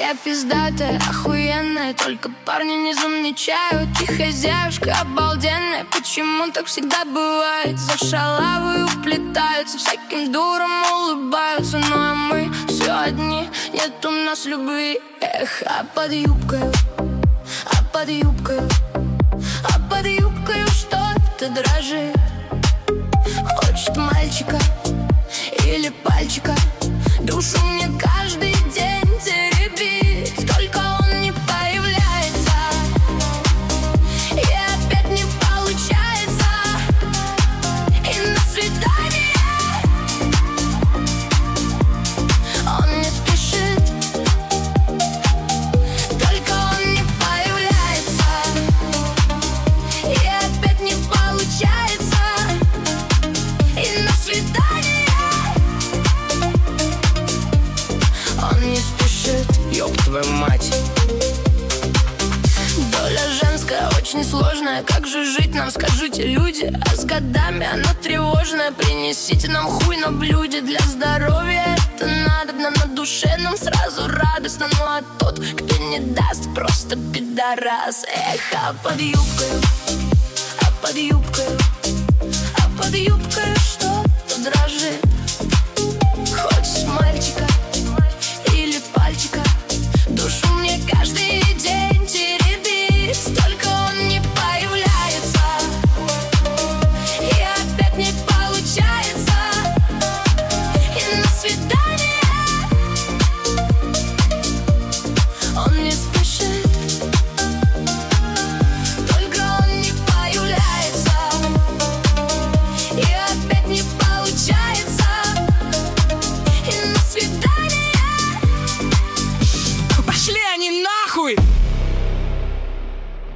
Я пиздатая, охуенная, только парни не замечают. И хозяюшка обалденная, почему так всегда бывает? За шалавы уплетаются, всяким дурам улыбаются. Ну а мы все одни, нет у нас любви. Эх, а под юбкой, под юбкой что-то дрожит. Хочет мальчика или пальчика, душу мне каждый день теребит. Только он не появляется, и опять не получается. И на свидание он не спешит. Только он не появляется, и опять не получается. И на свидание он не спешит. Ёб твою мать. Доля женская очень сложная, как же жить нам, скажите, люди? А с годами она тревожная. Принесите нам хуй на блюде. Для здоровья это надобно, на душе нам сразу радостно. Ну а тот, кто не даст, просто пидорас. Эх, а под юбкой, под юбкой что